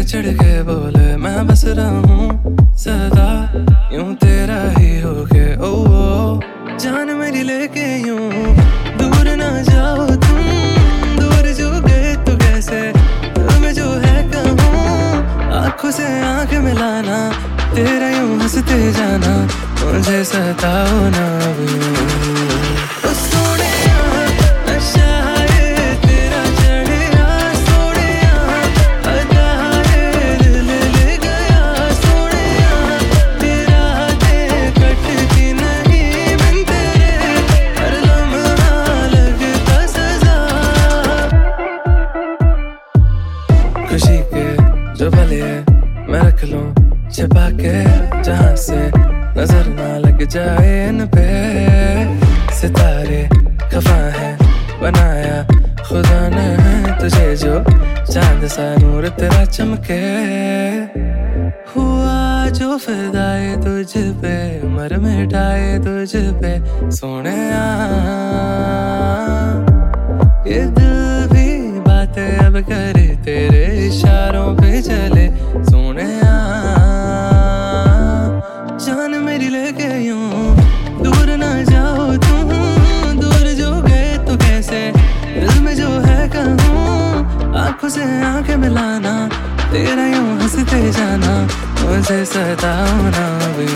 चढ़ के बोले मैं बस रहा हूँ सदा यूं तेरा ही होके ओ जान मेरी लेके यूं दूर ना जाओ तुम दूर जो गए तो कैसे दिल में जो है कहूँ आंखों से आंख मिलाना तेरा यूं हंसते जाना मुझे सताओ ना खुशी के जो भले मैं रख लूं छिपा के जहां से नजर ना लग जाए इन पे सितारे खफा है बनाया खुदा ने तुझे जो चांद सा नूर तेरा चमके हुआ जो फिदाए तुझ पे मर मिटाए तुझ पे सोने ये दिल भी बातें अब करे तेरे इशारों पे चले सोने जान मेरी लेके यूं दूर ना जाओ तुम दूर जो गए तो कैसे दिल में जो है कहूँ आंखों से आंखें मिलाना तेरा यूं हंसते जाना मुझे सताओ ना भी